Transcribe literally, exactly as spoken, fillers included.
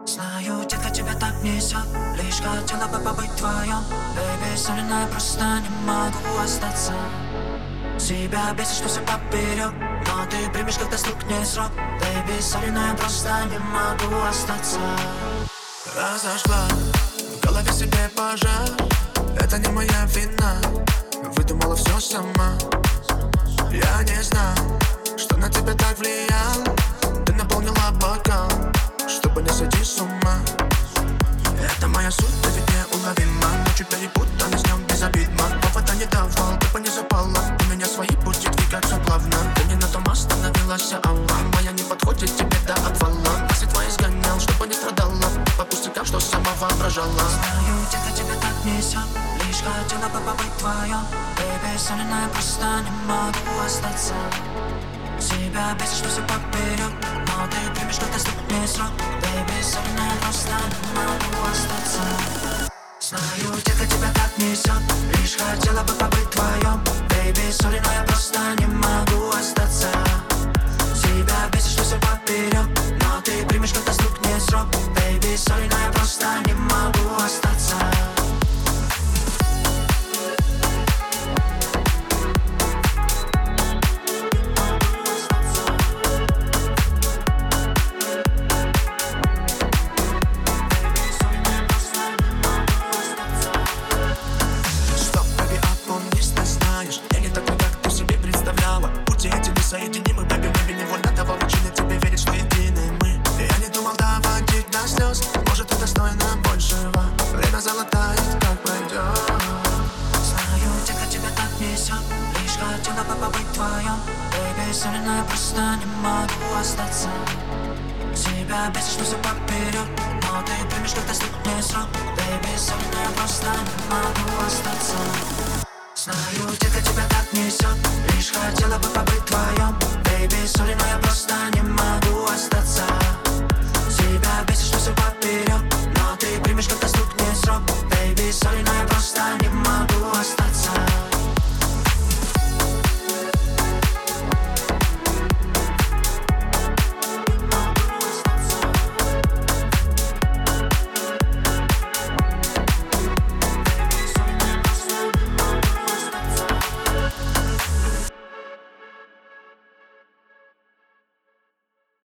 Знаю, детка, тебя так несет. Лишь хотела бы побыть вдвоем. Baby, солено, я просто не могу остаться. Себя бесит, что все поперек, но ты примешь, когда стукнет срок. Baby, солено, я просто не могу остаться. Разожгла в голове себе пожар. Это не моя вина. Выдумала все сама. Я не знал, что на тебя так влиял. Ты наполнила бокал, чтобы не сойти с ума. Это моя суть, ты ведь неуловима. Ночью перепутаны, с днем безобидно. Повода не давал, ты по не запала. У меня свои пути двигаться плавно. Ты не на том остановилась, алла. Моя не подходит тебе до отвала. Мысли твои сгонял, чтобы не страдала. По пустякам, что сама воображала. Знаю, детка, тебя так несет. Лишь хотела бы побыть вдвоем. Baby, солено, я просто не могу остаться. Себя бесит, что все поперек, но ты примешь, когда стукнет срок. Baby, солено, я просто не могу остаться. Знаю, детка, тебя так несет. Лишь хотела бы побыть вдвоем. Baby, солено, я просто не могу остаться. Себя бесит, что все поперек, но ты примешь, когда стукнет срок. Baby, солено, я просто не могу остаться. Соединимы, baby, baby, невольно давал причины тебе верить, что едины мы. Я не думал доводить до слез, может, ты достойна большего. Время залатает, как пройдет. Знаю, детка, тебя так несет. Лишь хотела бы побыть вдвоем. Baby, солено, я просто не могу остаться. Себя бесит, что все поперек, но ты примешь, когда стукнет срок. Baby, солено, я просто не могу остаться. Знаю, детка, тебя так несет. Лишь хотела бы